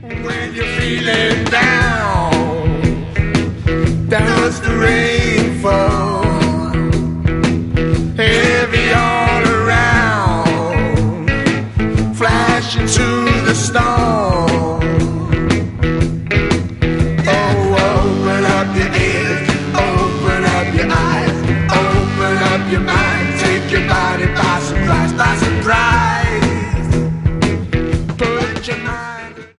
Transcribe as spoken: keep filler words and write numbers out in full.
When you're feeling down, does the rain fall heavy all around, flashing through the storm. Oh, open up your ears, open up your eyes, open up your mind.